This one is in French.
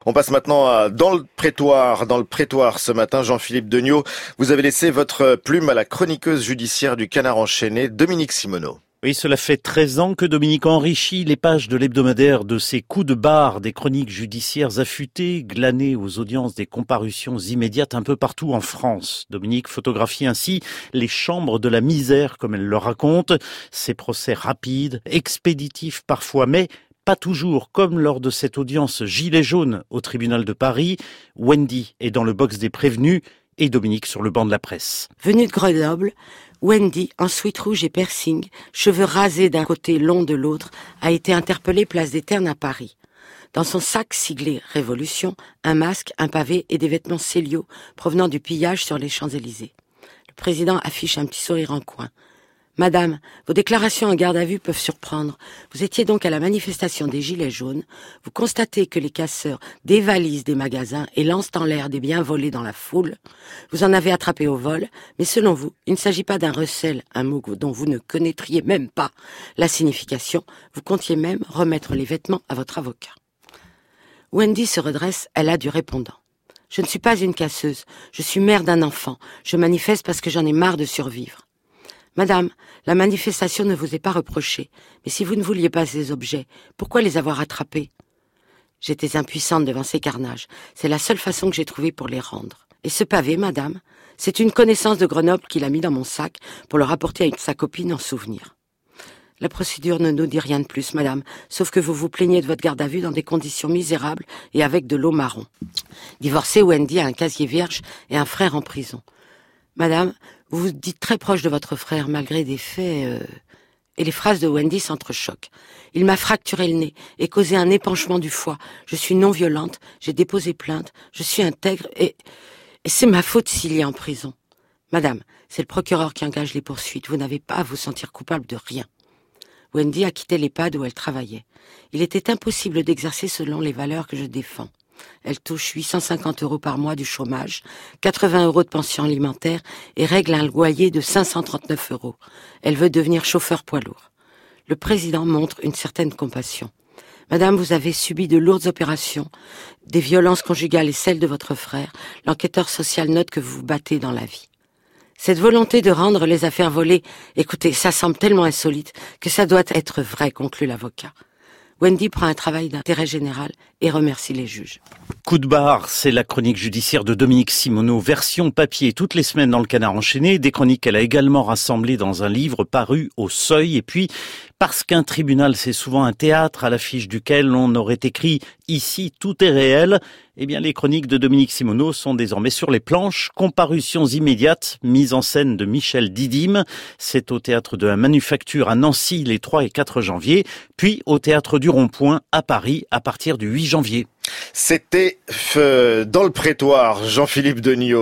On passe maintenant dans le prétoire. Dans le prétoire ce matin, Jean-Philippe Degnaud, vous avez laissé votre plume à la chroniqueuse judiciaire du Canard enchaîné, Dominique Simoneau. Oui, cela fait 13 ans que Dominique enrichit les pages de l'hebdomadaire de ses coups de barre, des chroniques judiciaires affûtées, glanées aux audiences des comparutions immédiates un peu partout en France. Dominique photographie ainsi les chambres de la misère, comme elle le raconte, ses procès rapides, expéditifs parfois, mais pas toujours, comme lors de cette audience gilet jaune au tribunal de Paris. Wendy est dans le box des prévenus et Dominique sur le banc de la presse. Venue de Grenoble, Wendy, en sweat rouge et piercing, cheveux rasés d'un côté, longs de l'autre, a été interpellée place des Ternes à Paris. Dans son sac siglé Révolution, un masque, un pavé et des vêtements Célio provenant du pillage sur les Champs-Élysées. Le président affiche un petit sourire en coin. Madame, vos déclarations en garde à vue peuvent surprendre. Vous étiez donc à la manifestation des Gilets jaunes. Vous constatez que les casseurs dévalisent des magasins et lancent en l'air des biens volés dans la foule. Vous en avez attrapé au vol, mais selon vous, il ne s'agit pas d'un recel, un mot dont vous ne connaîtriez même pas la signification. Vous comptiez même remettre les vêtements à votre avocat. Wendy se redresse, elle a du répondant. Je ne suis pas une casseuse, je suis mère d'un enfant. Je manifeste parce que j'en ai marre de survivre. Madame, la manifestation ne vous est pas reprochée, mais si vous ne vouliez pas ces objets, pourquoi les avoir attrapés ? J'étais impuissante devant ces carnages. C'est la seule façon que j'ai trouvée pour les rendre. Et ce pavé, madame, c'est une connaissance de Grenoble qu'il a mis dans mon sac pour le rapporter à sa copine en souvenir. La procédure ne nous dit rien de plus, madame, sauf que vous vous plaignez de votre garde à vue dans des conditions misérables et avec de l'eau marron. Divorcée, Wendy a un casier vierge et un frère en prison. Madame, vous vous dites très proche de votre frère, malgré des faits... Et les phrases de Wendy s'entrechoquent. Il m'a fracturé le nez et causé un épanchement du foie. Je suis non violente, j'ai déposé plainte, je suis intègre et c'est ma faute s'il est en prison. Madame, c'est le procureur qui engage les poursuites. Vous n'avez pas à vous sentir coupable de rien. Wendy a quitté l'EHPAD où elle travaillait. Il était impossible d'exercer selon les valeurs que je défends. Elle touche 850 € par mois du chômage, 80 € de pension alimentaire et règle un loyer de 539 €. Elle veut devenir chauffeur poids lourd. Le président montre une certaine compassion. Madame, vous avez subi de lourdes opérations, des violences conjugales et celles de votre frère. L'enquêteur social note que vous vous battez dans la vie. Cette volonté de rendre les affaires volées, écoutez, ça semble tellement insolite que ça doit être vrai, conclut l'avocat. Wendy prend un travail d'intérêt général et remercie les juges. Coup de barre, c'est la chronique judiciaire de Dominique Simoneau, version papier toutes les semaines dans le Canard enchaîné, des chroniques qu'elle a également rassemblées dans un livre paru au Seuil. Et puis, parce qu'un tribunal c'est souvent un théâtre à l'affiche duquel on aurait écrit « Ici, tout est réel », eh bien les chroniques de Dominique Simoneau sont désormais sur les planches. Comparutions immédiates, mise en scène de Michel Didyme. C'est au Théâtre de la Manufacture à Nancy les 3 et 4 janvier, puis au Théâtre du Rond-Point à Paris à partir du 8 janvier. C'était dans le prétoire, Jean-Philippe Degnaud.